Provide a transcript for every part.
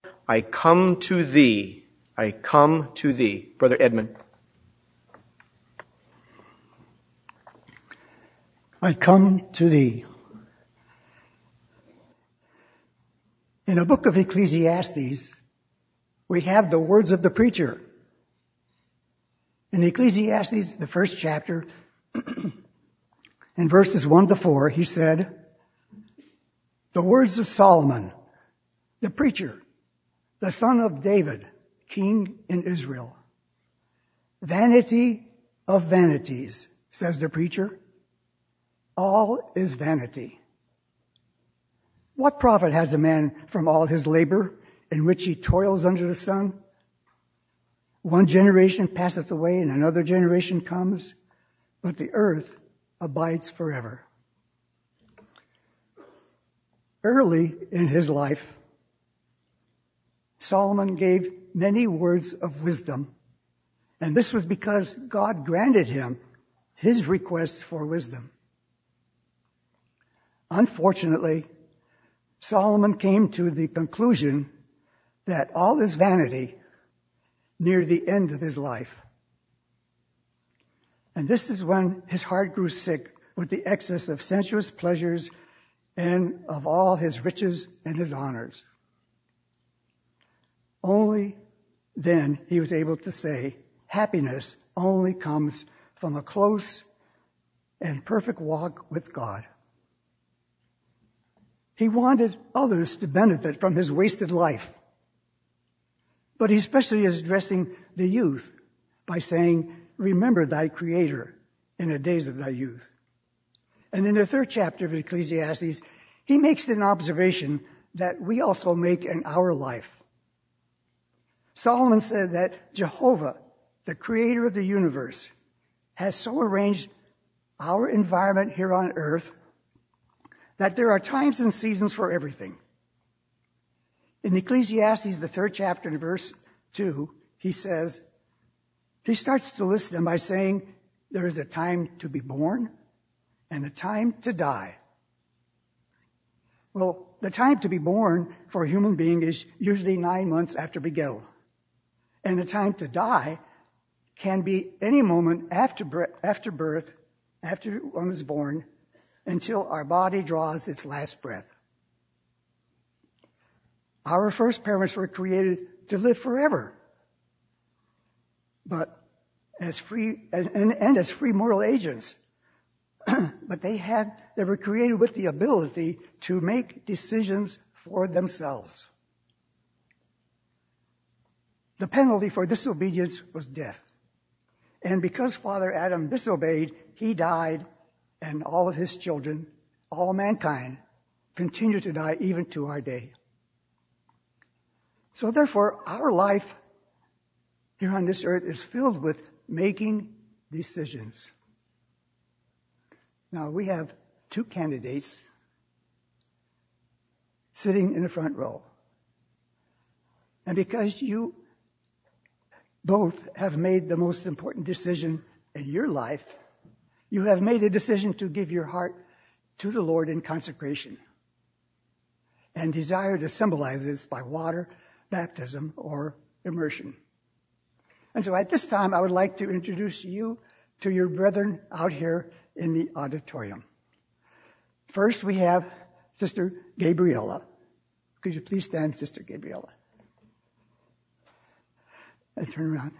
I come to thee. I come to thee. Brother Edmund. I come to thee. In the book of Ecclesiastes, we have the words of the preacher. In Ecclesiastes, the first chapter, in verses 1 to 4, he said, the words of Solomon, the preacher, the son of David, king in Israel. Vanity of vanities, says the preacher. All is vanity. What profit has a man from all his labor in which he toils under the sun? One generation passeth away and another generation comes, but the earth abides forever. Early in his life, Solomon gave many words of wisdom, and this was because God granted him his request for wisdom. Unfortunately, Solomon came to the conclusion that all is vanity near the end of his life. And this is when his heart grew sick with the excess of sensuous pleasures and of all his riches and his honors. Only then he was able to say, happiness only comes from a close and perfect walk with God. He wanted others to benefit from his wasted life. But he especially is addressing the youth by saying, remember thy Creator in the days of thy youth. And in the third chapter of Ecclesiastes, he makes an observation that we also make in our life. Solomon said that Jehovah, the Creator of the universe, has so arranged our environment here on earth that there are times and seasons for everything. In Ecclesiastes, the third chapter, in verse 2, he starts to list them by saying, there is a time to be born and a time to die. Well, the time to be born for a human being is usually 9 months after begettal. And the time to die can be any moment after birth, after one is born, until our body draws its last breath. Our first parents were created to live forever. But as free moral agents. But they were created with the ability to make decisions for themselves. The penalty for disobedience was death. And because Father Adam disobeyed, he died, and all of his children, all mankind, continue to die even to our day. So therefore, our life here on this earth is filled with making decisions. Now, we have two candidates sitting in the front row. And because you both have made the most important decision in your life, you have made a decision to give your heart to the Lord in consecration and desire to symbolize this by water, baptism, or immersion. And so at this time, I would like to introduce you to your brethren out here in the auditorium. First, we have Sister Gabriella. Could you please stand, Sister Gabriella? And turn around.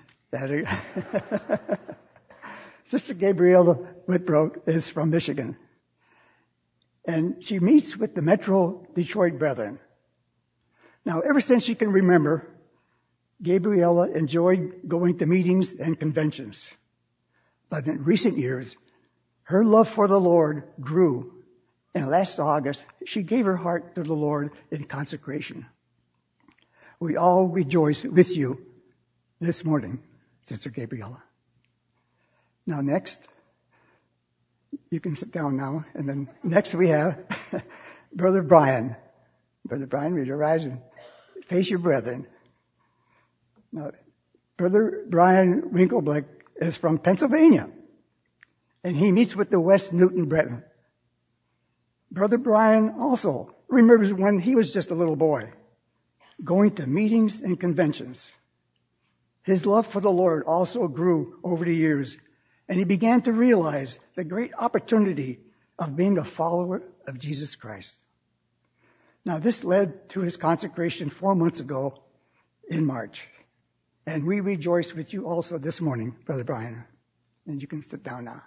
Sister Gabriella Whitbrook is from Michigan. And she meets with the Metro Detroit Brethren. Now, ever since she can remember, Gabriella enjoyed going to meetings and conventions. But in recent years, her love for the Lord grew. And last August, she gave her heart to the Lord in consecration. We all rejoice with you this morning, Sister Gabriella. Now next, you can sit down now. And then next we have Brother Brian. Brother Brian, would you rise and face your brethren? Now, Brother Brian Winkelblick is from Pennsylvania, and he meets with the West Newton Brethren. Brother Brian also remembers when he was just a little boy, going to meetings and conventions. His love for the Lord also grew over the years, and he began to realize the great opportunity of being a follower of Jesus Christ. Now, this led to his consecration 4 months ago in March. And we rejoice with you also this morning, Brother Brian. And you can sit down now.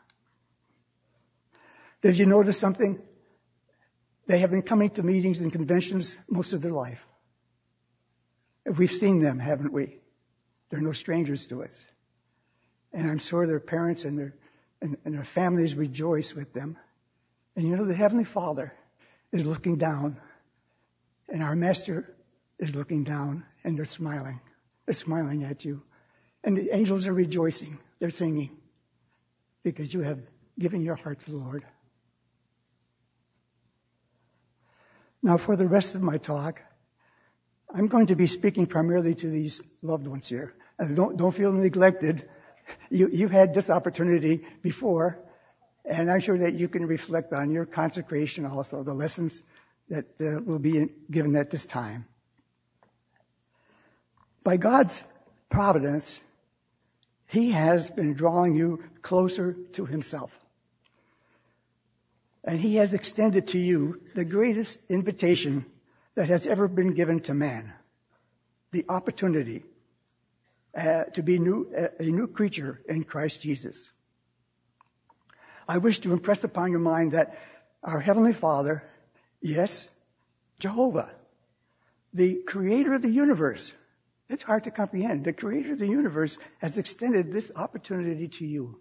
Did you notice something? They have been coming to meetings and conventions most of their life. We've seen them, haven't we? They're no strangers to us. And I'm sure their parents and their families rejoice with them. And you know, the Heavenly Father is looking down, and our Master is looking down, and they're smiling. They're smiling at you. And the angels are rejoicing. They're singing because you have given your heart to the Lord. Now, for the rest of my talk, I'm going to be speaking primarily to these loved ones here. And don't feel neglected. You've had this opportunity before, and I'm sure that you can reflect on your consecration also, the lessons that will be given at this time. By God's providence, He has been drawing you closer to Himself. And He has extended to you the greatest invitation that has ever been given to man. The opportunity to be a new creature in Christ Jesus. I wish to impress upon your mind that our Heavenly Father, yes, Jehovah, the Creator of the universe, it's hard to comprehend. The Creator of the universe has extended this opportunity to you.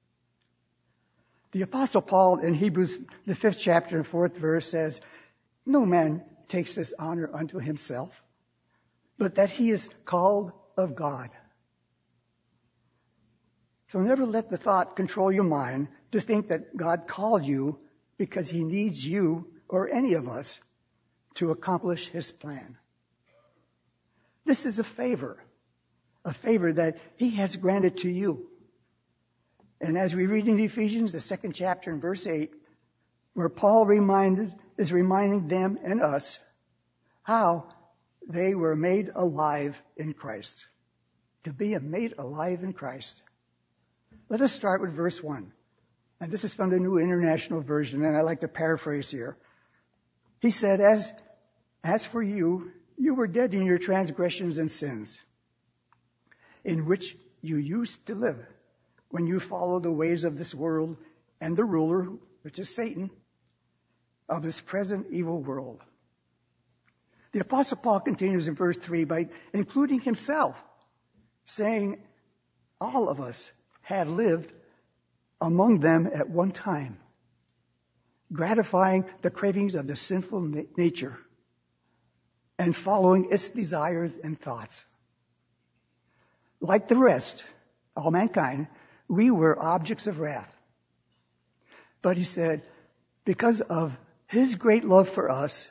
The Apostle Paul in Hebrews, the 5th chapter and 4th verse says, "No man takes this honor unto himself, but that he is called of God." So never let the thought control your mind to think that God called you because He needs you or any of us to accomplish His plan. This is a favor that He has granted to you. And as we read in Ephesians, the 2nd chapter and verse 8, where Paul is reminding them and us how they were made alive in Christ. To be made alive in Christ. Let us start with verse 1. And this is from the New International Version, and I like to paraphrase here. He said, As for you, you were dead in your transgressions and sins, in which you used to live, when you followed the ways of this world and the ruler, which is Satan, of this present evil world. The Apostle Paul continues in verse 3 by including himself, saying, all of us have lived among them at one time, gratifying the cravings of the sinful nature and following its desires and thoughts. Like the rest, all mankind, we were objects of wrath. But he said, because of His great love for us,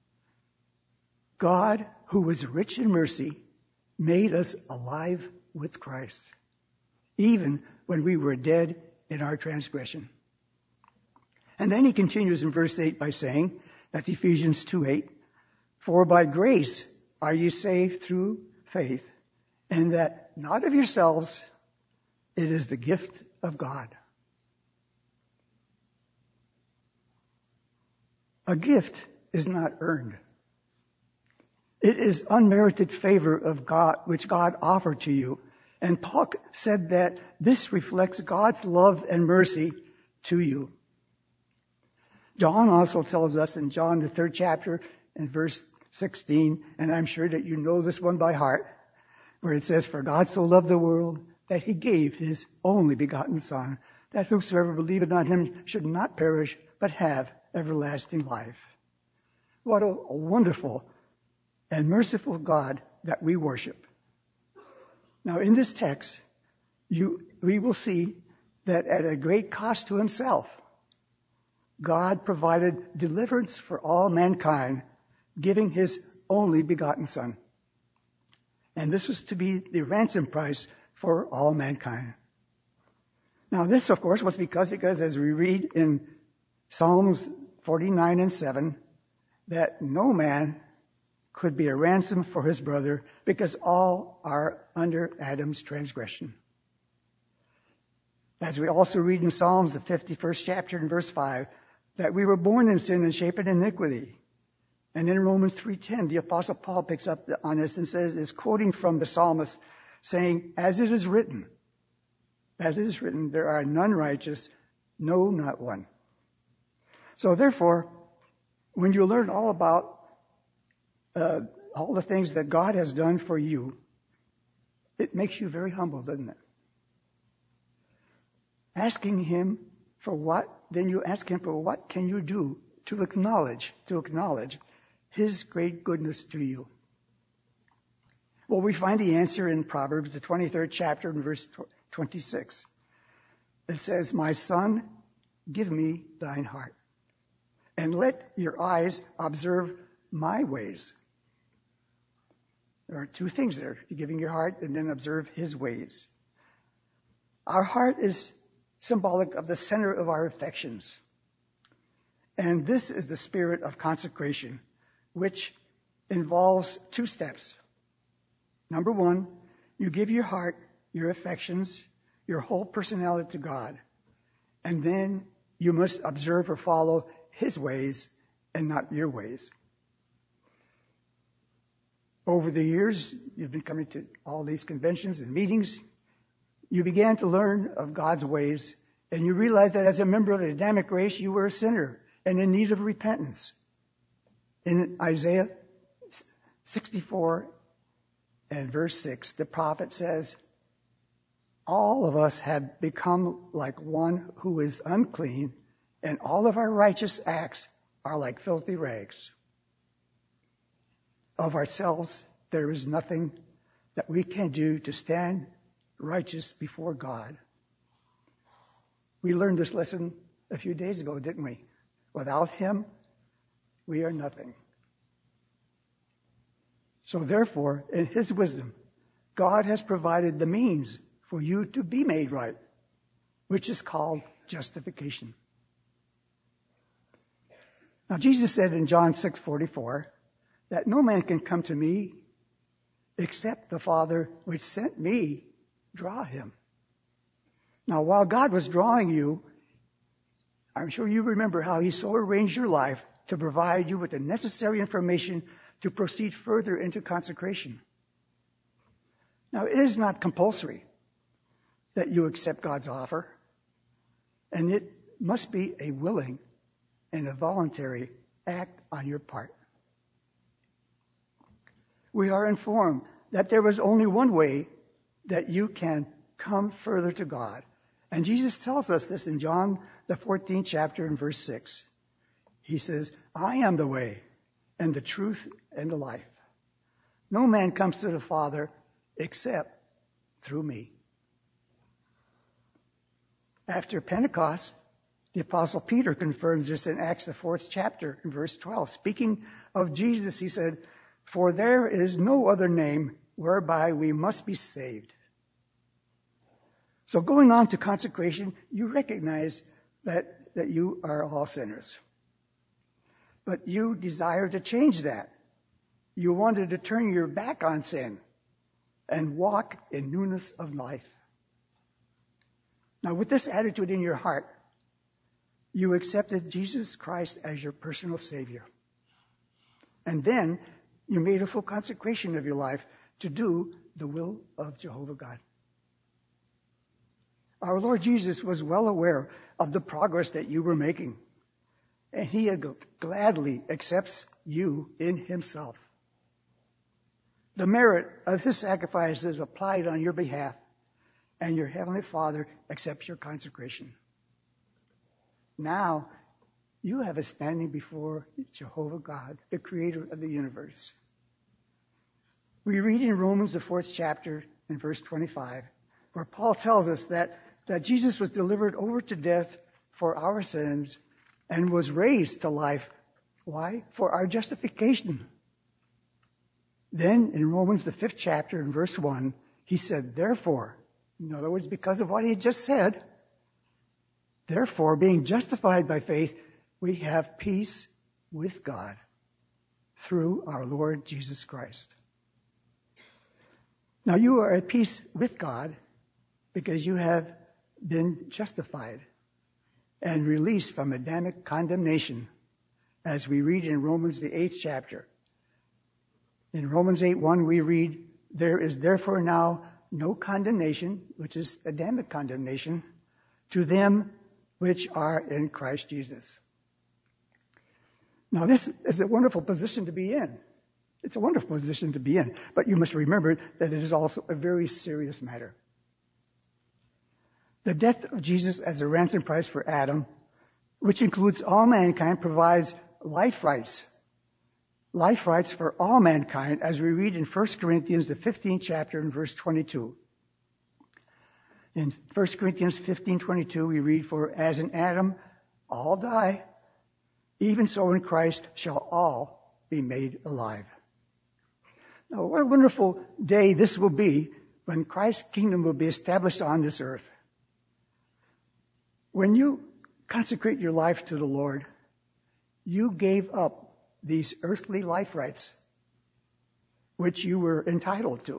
God, who is rich in mercy, made us alive with Christ, even when we were dead in our transgression. And then he continues in verse 8 by saying, that's Ephesians 2:8, for by grace are you saved through faith, and that not of yourselves, it is the gift of God. A gift is not earned. It is unmerited favor of God, which God offered to you. And Paul said that this reflects God's love and mercy to you. John also tells us in John, the 3rd chapter, and verse 16, and I'm sure that you know this one by heart, where it says, for God so loved the world that He gave His only begotten Son, that whosoever believeth on Him should not perish, but have everlasting life. What a wonderful and merciful God that we worship. Now in this text, we will see that at a great cost to Himself, God provided deliverance for all mankind, giving His only begotten Son. And this was to be the ransom price for all mankind. Now this, of course, was because as we read in Psalms 49 and 7, that no man could be a ransom for his brother, because all are under Adam's transgression. As we also read in Psalms, the 51st chapter and verse 5, that we were born in sin and shaped in iniquity. And in Romans 3:10, the Apostle Paul picks up on this and is quoting from the psalmist, saying, as it is written, there are none righteous, no, not one. So therefore, when you learn all about all the things that God has done for you, it makes you very humble, doesn't it? Asking him for what, then you ask him for what can you do to acknowledge his great goodness to you. Well, we find the answer in Proverbs, the 23rd chapter and verse 26. It says, my son, give me thine heart, and let your eyes observe my ways. There are two things there. You're giving your heart and then observe his ways. Our heart is symbolic of the center of our affections. And this is the spirit of consecration, which involves two steps. Number one, you give your heart, your affections, your whole personality to God. And then you must observe or follow his ways and not your ways. Over the years, you've been coming to all these conventions and meetings. You began to learn of God's ways, and you realized that as a member of the Adamic race, you were a sinner and in need of repentance. In Isaiah 64 and verse 6, the prophet says, all of us have become like one who is unclean, and all of our righteous acts are like filthy rags. Of ourselves, there is nothing that we can do to stand righteous before God. We learned this lesson a few days ago, didn't we? Without him, we are nothing. So therefore, in his wisdom, God has provided the means for you to be made right, which is called justification. Now, Jesus said in John 6:44 that no man can come to me except the Father which sent me draw him. Now, while God was drawing you, I'm sure you remember how he so arranged your life to provide you with the necessary information to proceed further into consecration. Now, it is not compulsory that you accept God's offer, and it must be a willing and a voluntary act on your part. We are informed that there is only one way that you can come further to God. And Jesus tells us this in John, the 14th chapter and verse 6. He says, I am the way and the truth and the life. No man comes to the Father except through me. After Pentecost, the Apostle Peter confirms this in Acts, the 4th chapter and verse 12. Speaking of Jesus, he said, for there is no other name whereby we must be saved. So going on to consecration, you recognize that you are all sinners. But you desire to change that. You wanted to turn your back on sin and walk in newness of life. Now, with this attitude in your heart, you accepted Jesus Christ as your personal Savior. And then you made a full consecration of your life to do the will of Jehovah God. Our Lord Jesus was well aware of the progress that you were making, and he gladly accepts you in himself. The merit of his sacrifice is applied on your behalf, and your Heavenly Father accepts your consecration. Now, you have a standing before Jehovah God, the creator of the universe. We read in Romans, the 4th chapter, in verse 25, where Paul tells us that Jesus was delivered over to death for our sins and was raised to life. Why? For our justification. Then in Romans, the 5th chapter, in verse 1, he said, therefore, in other words, because of what he had just said, therefore, being justified by faith, we have peace with God through our Lord Jesus Christ. Now you are at peace with God because you have been justified and released from Adamic condemnation, as we read in Romans, the 8th chapter. In Romans 8:1 we read, "There is therefore now no condemnation," which is Adamic condemnation, "to them which are in Christ Jesus." Now this is a wonderful position to be in. It's a wonderful position to be in, but you must remember that it is also a very serious matter. The death of Jesus as a ransom price for Adam, which includes all mankind, provides life rights for all mankind, as we read in 1 Corinthians, the 15th chapter, and verse 22. In 1 Corinthians 15:22, we read, "For as in Adam all die, even so in Christ shall all be made alive." Now, what a wonderful day this will be when Christ's kingdom will be established on this earth. When you consecrate your life to the Lord, you gave up these earthly life rights, which you were entitled to.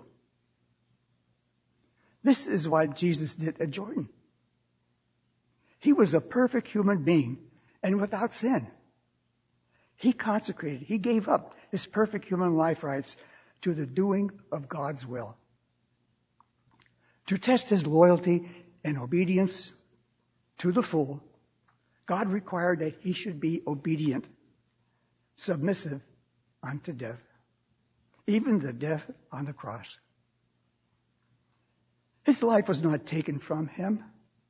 This is what Jesus did at Jordan. He was a perfect human being and without sin. He consecrated, he gave up his perfect human life rights to the doing of God's will. To test his loyalty and obedience to the full, God required that he should be obedient, submissive unto death, even the death on the cross. His life was not taken from him.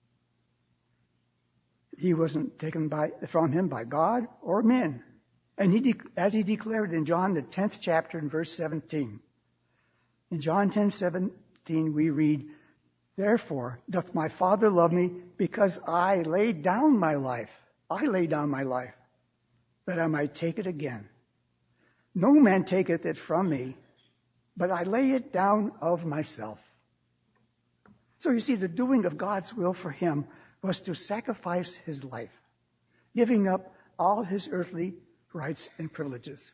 He wasn't taken from him by God or men. And as he declared in John, the 10th chapter, in verse 17. In John 10:17, we read, "Therefore doth my Father love me, because I laid down my life. I laid down my life, that I might take it again. No man taketh it from me, but I lay it down of myself." So you see, the doing of God's will for him was to sacrifice his life, giving up all his earthly rights and privileges.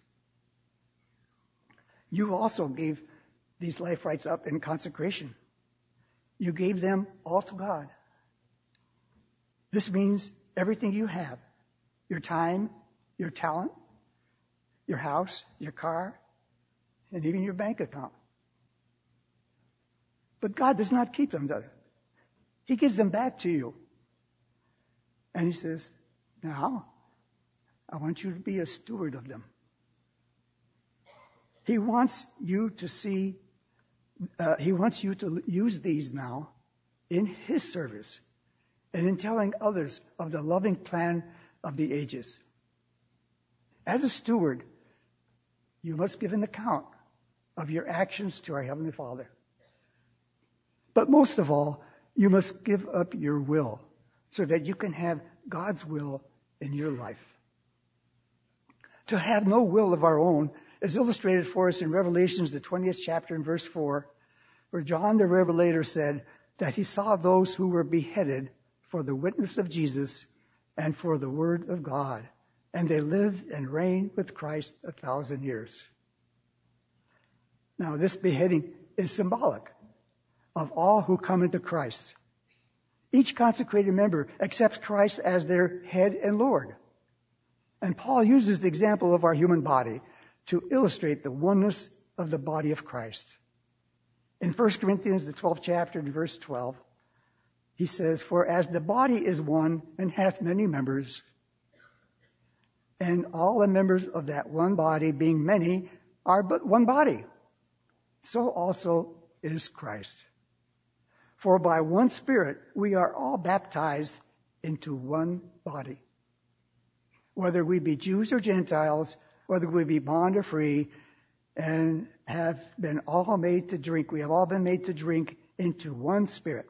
You also gave these life rights up in consecration. You gave them all to God. This means everything you have, your time, your talent, your house, your car, and even your bank account. But God does not keep them, does he? He gives them back to you. And he says, "Now, I want you to be a steward of them." He wants you to use these now in his service and in telling others of the loving plan of the ages. As a steward, you must give an account of your actions to our Heavenly Father. But most of all, you must give up your will so that you can have God's will in your life. To have no will of our own is illustrated for us in Revelations, the 20th chapter and verse 4, where John the Revelator said that he saw those who were beheaded for the witness of Jesus and for the word of God, and they lived and reigned with Christ 1,000 years. Now, this beheading is symbolic of all who come into Christ. Each consecrated member accepts Christ as their head and Lord. And Paul uses the example of our human body to illustrate the oneness of the body of Christ. In 1 Corinthians, the 12th chapter, and verse 12, he says, "For as the body is one and hath many members, and all the members of that one body, being many, are but one body, so also is Christ. For by one Spirit we are all baptized into one body. Whether we be Jews or Gentiles, whether we be bond or free, and have been all made to drink. We have all been made to drink into one Spirit."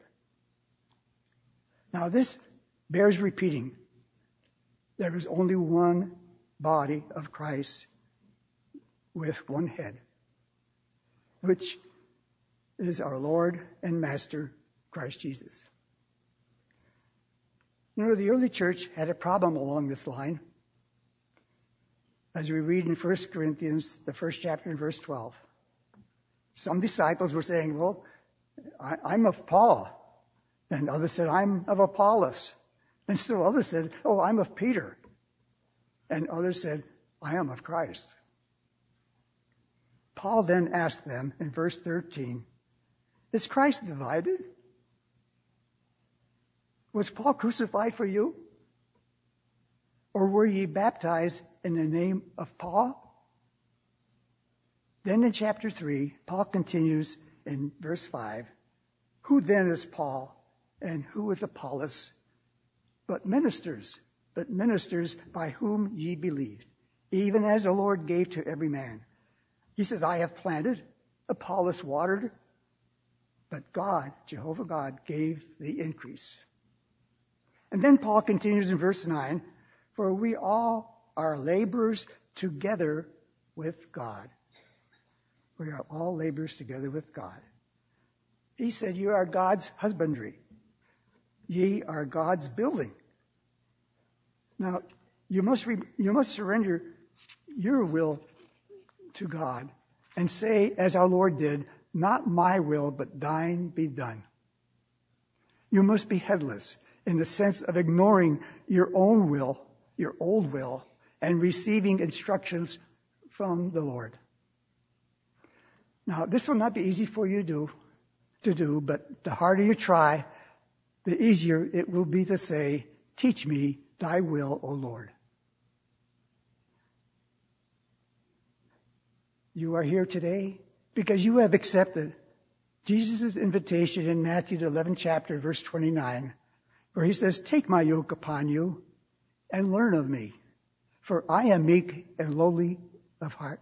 Now this bears repeating. There is only one body of Christ with one head, which is our Lord and Master, Christ Jesus. You know, the early church had a problem along this line. as we read in 1 Corinthians, the first chapter in verse 12. Some disciples were saying, well, I'm of Paul. And others said, I'm of Apollos. And still others said, oh, I'm of Peter. And others said, I am of Christ. Paul then asked them in verse 13, is Christ divided? Was Paul crucified for you? Or were ye baptized in the name of Paul? Then in chapter 3, Paul continues in verse 5, who then is Paul and who is Apollos? But ministers by whom ye believed, even as the Lord gave to every man. He says, I have planted, Apollos watered, but God, Jehovah God, gave the increase. And then Paul continues in verse 9, for we all are laborers together with God. We are all laborers together with God. He said, you are God's husbandry. Ye are God's building. Now, you must surrender your will to God and say, as our Lord did, not my will, but thine be done. You must be headless in the sense of ignoring your own will, your old will, and receiving instructions from the Lord. Now, this will not be easy for you to do, but the harder you try, the easier it will be to say, teach me thy will, O Lord. You are here today because you have accepted Jesus' invitation in Matthew the 11th chapter, verse 29, where he says, take my yoke upon you and learn of me, for I am meek and lowly of heart.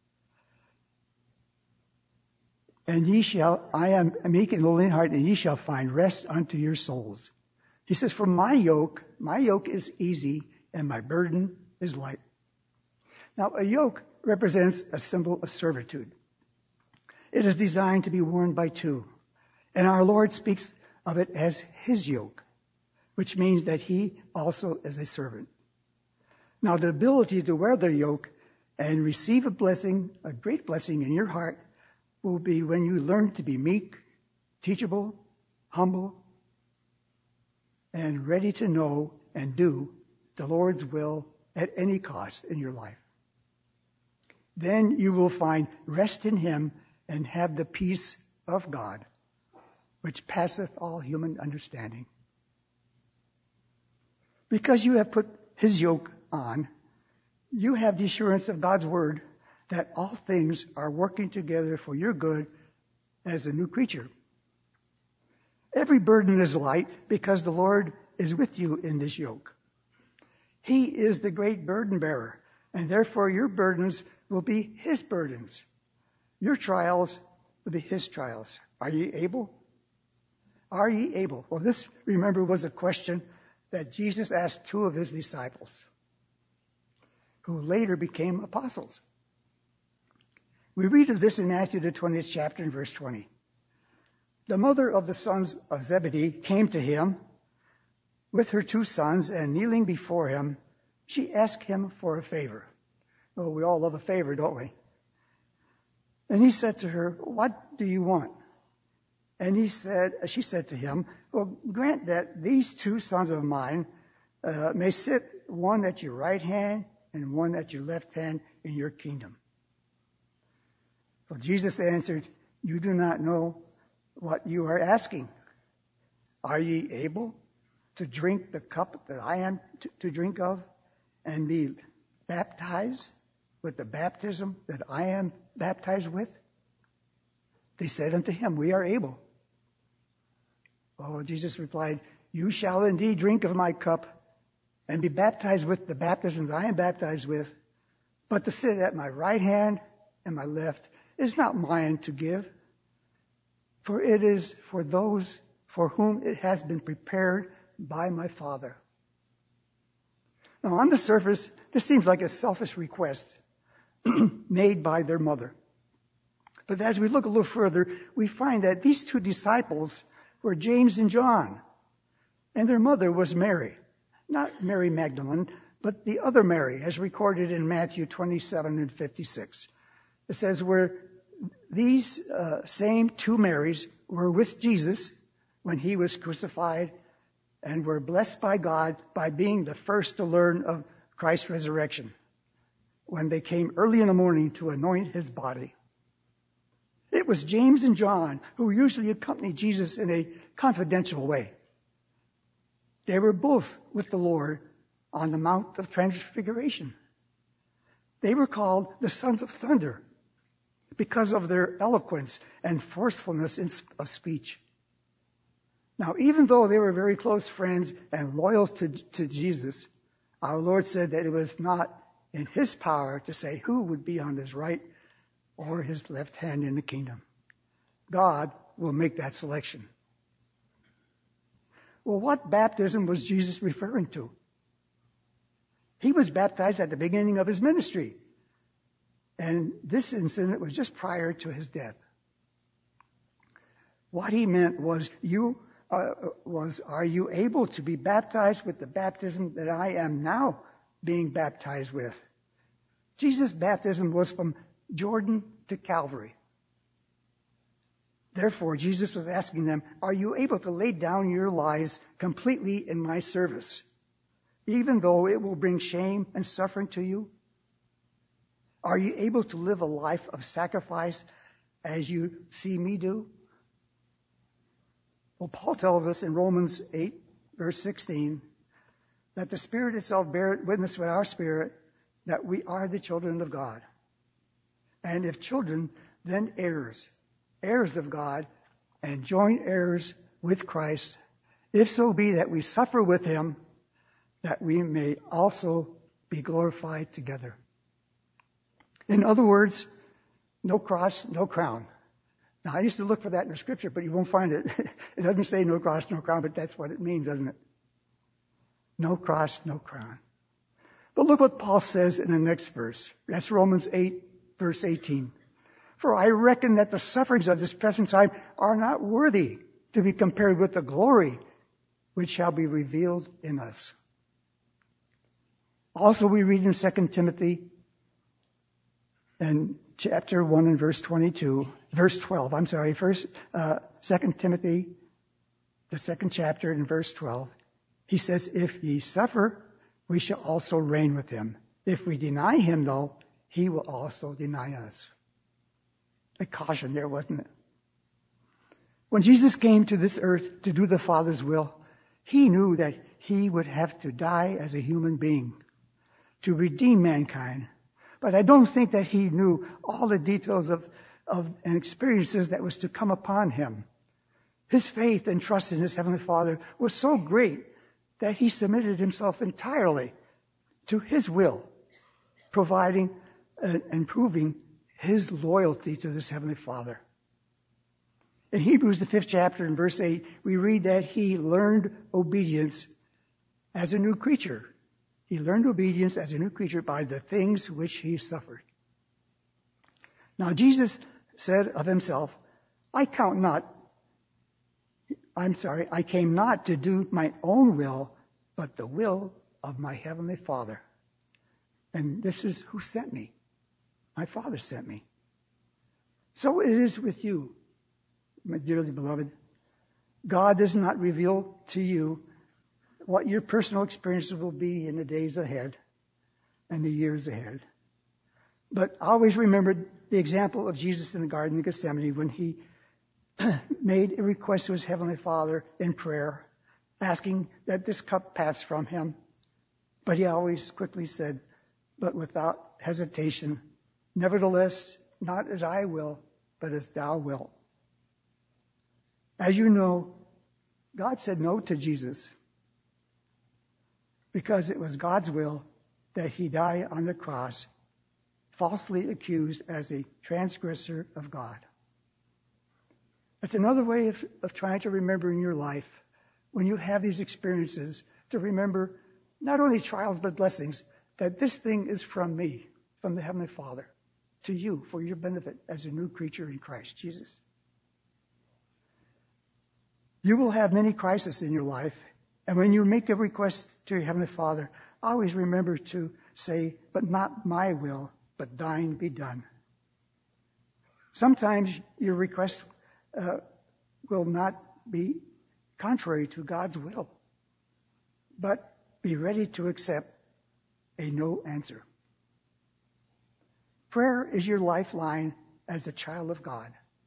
And I am meek and lowly in heart, and ye shall find rest unto your souls. He says, for my yoke is easy and my burden is light. Now, a yoke represents a symbol of servitude. It is designed to be worn by two. And our Lord speaks of it as his yoke, which means that he also is a servant. Now, the ability to wear the yoke and receive a blessing, a great blessing in your heart, will be when you learn to be meek, teachable, humble, and ready to know and do the Lord's will at any cost in your life. Then you will find rest in him and have the peace of God, which passeth all human understanding. Because you have put his yoke on, you have the assurance of God's word that all things are working together for your good as a new creature. Every burden is light because the Lord is with you in this yoke. He is the great burden bearer, and therefore your burdens will be his burdens. Your trials will be his trials. Are ye able? Are ye able? Well, this, remember, was a question that Jesus asked two of his disciples, who later became apostles. We read of this in Matthew the 20th chapter in verse 20. The mother of the sons of Zebedee came to him with her two sons, and kneeling before him, she asked him for a favor. Oh, we all love a favor, don't we? And he said to her, what do you want? And she said to him, well, grant that these two sons of mine may sit, one at your right hand and one at your left hand in your kingdom. Well, Jesus answered, you do not know what you are asking. Are ye able to drink the cup that I am to drink of, and be baptized with the baptism that I am baptized with? They said unto him, we are able. Oh, Jesus replied, you shall indeed drink of my cup and be baptized with the baptisms I am baptized with, but to sit at my right hand and my left is not mine to give, for it is for those for whom it has been prepared by my Father. Now, on the surface, this seems like a selfish request made by their mother. But as we look a little further, we find that these two disciples were James and John, and their mother was Mary. Not Mary Magdalene, but the other Mary, as recorded in Matthew 27 and 56. It says where these same two Marys were with Jesus when he was crucified and were blessed by God by being the first to learn of Christ's resurrection when they came early in the morning to anoint his body. It was James and John who usually accompanied Jesus in a confidential way. They were both with the Lord on the Mount of Transfiguration. They were called the sons of thunder because of their eloquence and forcefulness of speech. Now, even though they were very close friends and loyal to Jesus, our Lord said that it was not in his power to say who would be on his right or his left hand in the kingdom. God will make that selection. Well, what baptism was Jesus referring to? He was baptized at the beginning of his ministry. And this incident was just prior to his death. What he meant was, are you able to be baptized with the baptism that I am now being baptized with? Jesus' baptism was from Jordan to Calvary. Therefore, Jesus was asking them, are you able to lay down your lives completely in my service, even though it will bring shame and suffering to you? Are you able to live a life of sacrifice as you see me do? Well, Paul tells us in Romans 8, verse 16, that the Spirit itself bears witness with our spirit that we are the children of God. And if children, then heirs, heirs of God, and joint heirs with Christ, if so be that we suffer with him, that we may also be glorified together. In other words, no cross, no crown. Now, I used to look for that in the scripture, but you won't find it. It doesn't say no cross, no crown, but that's what it means, doesn't it? No cross, no crown. But look what Paul says in the next verse. That's Romans 8, verse 18. For I reckon that the sufferings of this present time are not worthy to be compared with the glory which shall be revealed in us. Also, we read in 2 Timothy and chapter 1 and verse 12, 2 Timothy, the second chapter in verse 12. He says, if ye suffer, we shall also reign with him. If we deny him, though, he will also deny us. A caution there, wasn't it? When Jesus came to this earth to do the Father's will, he knew that he would have to die as a human being to redeem mankind. But I don't think that he knew all the details of and experiences that was to come upon him. His faith and trust in his Heavenly Father was so great that he submitted himself entirely to his will, providing and proving his loyalty to this Heavenly Father. In Hebrews, the 5th chapter, in verse 8, we read that he learned obedience as a new creature. He learned obedience as a new creature by the things which he suffered. Now, Jesus said of himself, I came not to do my own will, but the will of my Heavenly Father. And this is who sent me. My Father sent me. So it is with you, my dearly beloved. God does not reveal to you what your personal experiences will be in the days ahead and the years ahead. But always remember the example of Jesus in the Garden of Gethsemane when he made a request to his Heavenly Father in prayer, asking that this cup pass from him. But he always quickly said, but without hesitation, nevertheless, not as I will, but as thou wilt. As you know, God said no to Jesus because it was God's will that he die on the cross, falsely accused as a transgressor of God. That's another way of trying to remember in your life, when you have these experiences, to remember not only trials but blessings, that this thing is from me, from the Heavenly Father, to you for your benefit as a new creature in Christ Jesus. You will have many crises in your life, and when you make a request to your Heavenly Father, always remember to say, but not my will, but thine be done. Sometimes your request will not be contrary to God's will, but be ready to accept a no answer. Prayer is your lifeline as a child of God,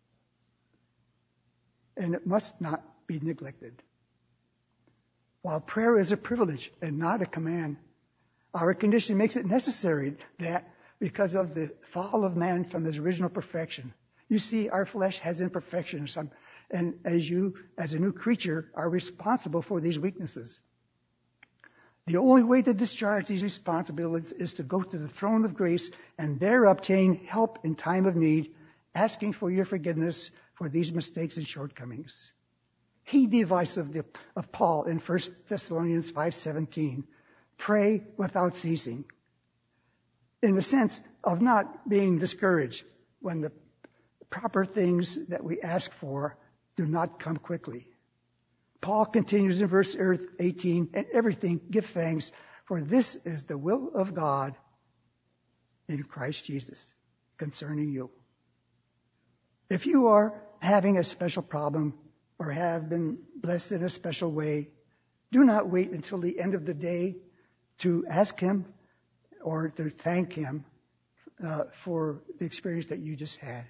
and it must not be neglected. While prayer is a privilege and not a command, our condition makes it necessary that because of the fall of man from his original perfection. You see, our flesh has imperfections, and as you, as a new creature, are responsible for these weaknesses. The only way to discharge these responsibilities is to go to the throne of grace and there obtain help in time of need, asking for your forgiveness for these mistakes and shortcomings. Heed the advice of Paul in 1 Thessalonians 5:17. Pray without ceasing. In the sense of not being discouraged when the proper things that we ask for do not come quickly. Paul continues in verse 18, and everything give thanks, for this is the will of God in Christ Jesus concerning you. If you are having a special problem or have been blessed in a special way, do not wait until the end of the day to ask him or to thank him for the experience that you just had.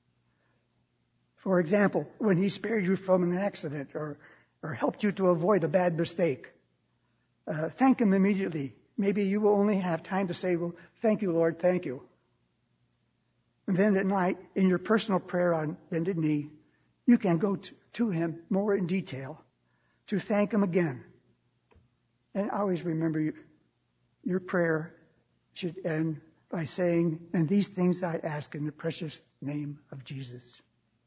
For example, when he spared you from an accident or helped you to avoid a bad mistake, thank him immediately. Maybe you will only have time to say, well, thank you, Lord, thank you. And then at night, in your personal prayer on bended knee, you can go to him more in detail to thank him again. And always remember, your prayer should end by saying, and these things I ask in the precious name of Jesus.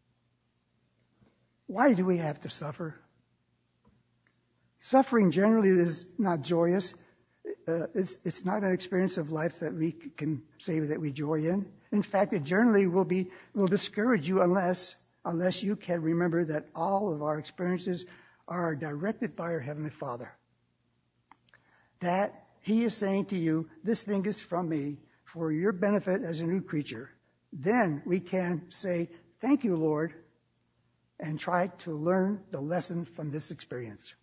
Why do we have to suffer? Suffering generally is not joyous. It's not an experience of life that we can say that we joy in. In fact, it generally will discourage you unless you can remember that all of our experiences are directed by our Heavenly Father. That He is saying to you, this thing is from me for your benefit as a new creature. Then we can say, thank you, Lord, and try to learn the lesson from this experience.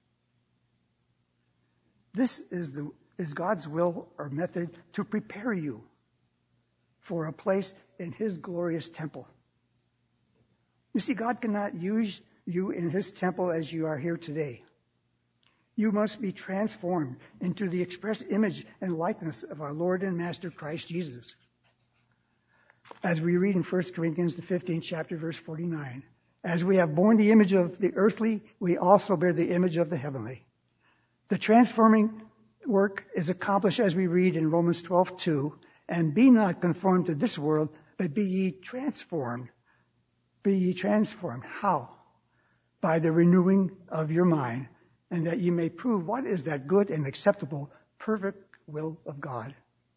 This is God's will or method to prepare you for a place in His glorious temple. You see, God cannot use you in His temple as you are here today. You must be transformed into the express image and likeness of our Lord and Master Christ Jesus. As we read in 1 Corinthians, the 15th chapter, verse 49, as we have borne the image of the earthly, we also bear the image of the heavenly. The transforming work is accomplished as we read in Romans 12:2, and be not conformed to this world, but be ye transformed. Be ye transformed. How? By the renewing of your mind, and that ye may prove what is that good and acceptable, perfect will of God.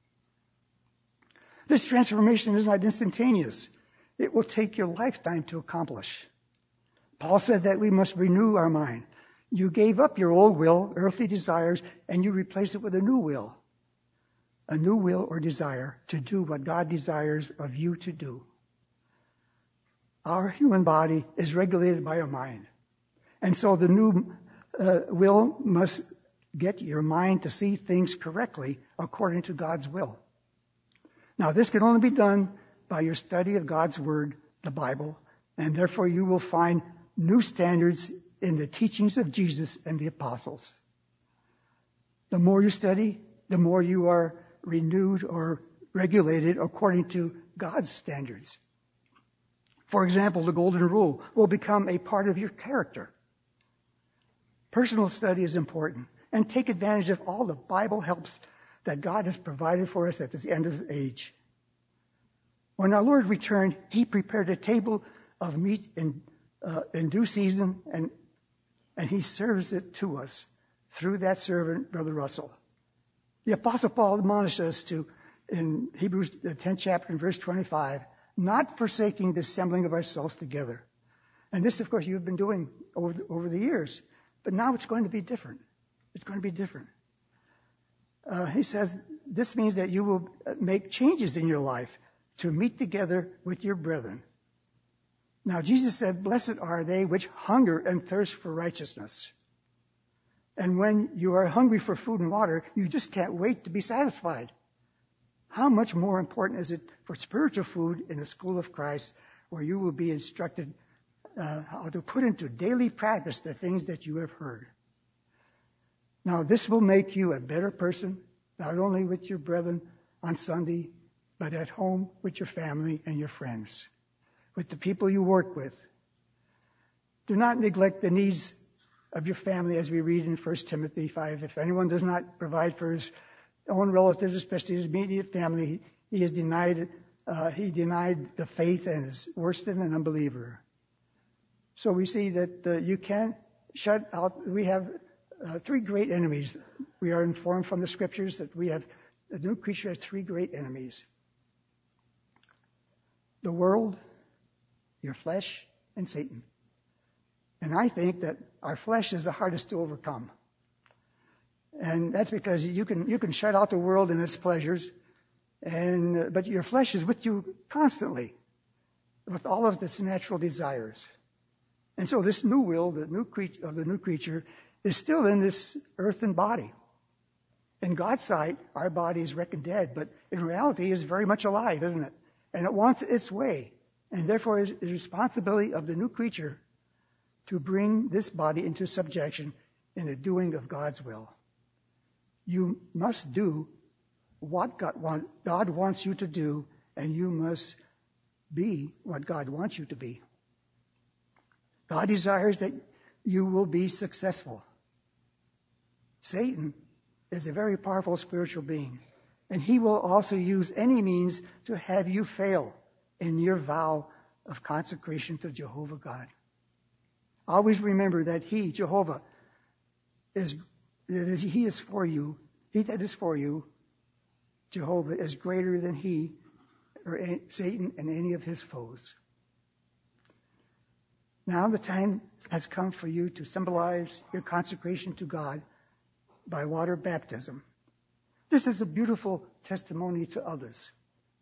This transformation is not instantaneous. It will take your lifetime to accomplish. Paul said that we must renew our mind. You gave up your old will, earthly desires, and you replace it with a new will. A new will or desire to do what God desires of you to do. Our human body is regulated by our mind. And so the new will must get your mind to see things correctly according to God's will. Now, this can only be done by your study of God's Word, the Bible, and therefore you will find new standards in the teachings of Jesus and the apostles. The more you study, the more you are renewed or regulated according to God's standards. For example, the Golden Rule will become a part of your character. Personal study is important, and take advantage of all the Bible helps that God has provided for us at the end of the age. When our Lord returned, He prepared a table of meat in due season, and He serves it to us through that servant, Brother Russell. The Apostle Paul admonished us to, in Hebrews the 10th chapter and verse 25, not forsaking the assembling of ourselves together. And this, of course, you've been doing over the years. But now it's going to be different. It's going to be different. he says, this means that you will make changes in your life to meet together with your brethren. Now, Jesus said, blessed are they which hunger and thirst for righteousness. And when you are hungry for food and water, you just can't wait to be satisfied. How much more important is it for spiritual food in the school of Christ, where you will be instructed how to put into daily practice the things that you have heard. Now, this will make you a better person, not only with your brethren on Sunday, but at home with your family and your friends, with the people you work with. Do not neglect the needs of your family, as we read in 1 Timothy 5. If anyone does not provide for his own relatives, especially his immediate family, he denied the faith and is worse than an unbeliever. So we see that you can't shut out. We have three great enemies. We are informed from the scriptures that the new creature has three great enemies: the world, your flesh, and Satan. And I think that our flesh is the hardest to overcome. And that's because you can shut out the world and its pleasures, but your flesh is with you constantly, with all of its natural desires. And so this new will, the new creature, is still in this earthen body. In God's sight, our body is reckoned dead, but in reality it is very much alive, isn't it? And it wants its way. And therefore it is the responsibility of the new creature to bring this body into subjection in the doing of God's will. You must do what God wants you to do, and you must be what God wants you to be. God desires that you will be successful. Satan is a very powerful spiritual being, and he will also use any means to have you fail in your vow of consecration to Jehovah God. Always remember that he, Jehovah, he is for you. He that is for you, Jehovah, is greater than he or Satan and any of his foes. Now the time has come for you to symbolize your consecration to God by water baptism. This is a beautiful testimony to others.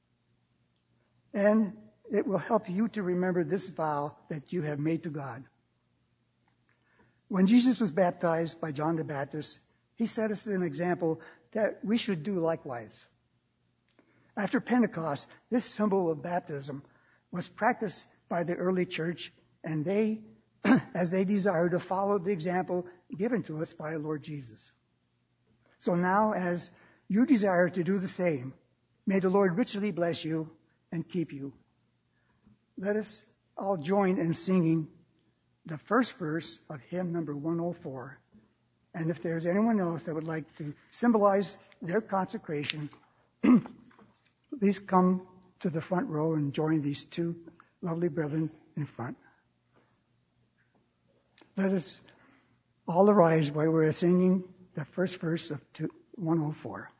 And it will help you to remember this vow that you have made to God. When Jesus was baptized by John the Baptist, he set us an example that we should do likewise. After Pentecost, this symbol of baptism was practiced by the early church, and they, as they desired to follow the example given to us by the Lord Jesus. So now, as you desire to do the same, may the Lord richly bless you and keep you. Let us all join in singing the first verse of hymn number 104. And if there's anyone else that would like to symbolize their consecration, please come to the front row and join these two lovely brethren in front. Let us all arise while we're singing the first verse of 104.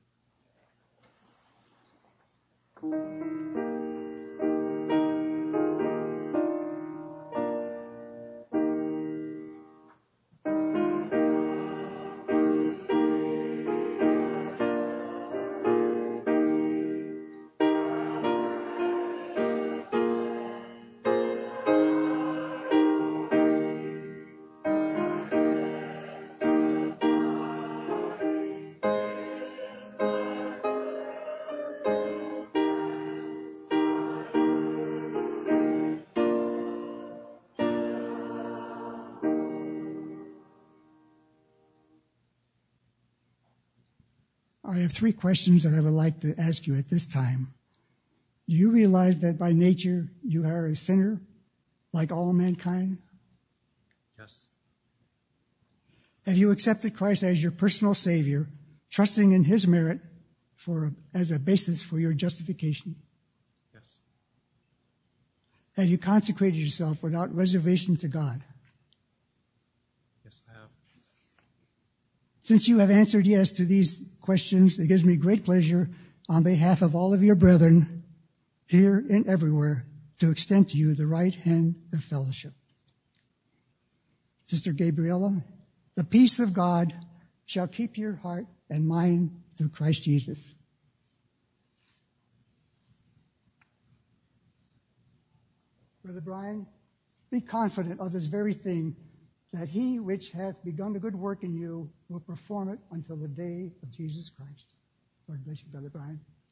I have three questions that I would like to ask you at this time. Do you realize that by nature you are a sinner like all mankind? Yes. Have you accepted Christ as your personal Savior, trusting in his merit as a basis for your justification? Yes. Have you consecrated yourself without reservation to God? Yes, I have. Since you have answered yes to these questions, it gives me great pleasure on behalf of all of your brethren here and everywhere to extend to you the right hand of fellowship. Sister Gabriela, the peace of God shall keep your heart and mine through Christ Jesus. Brother Brian, be confident of this very thing, that he which hath begun a good work in you will perform it until the day of Jesus Christ. Lord bless you, Brother Brian.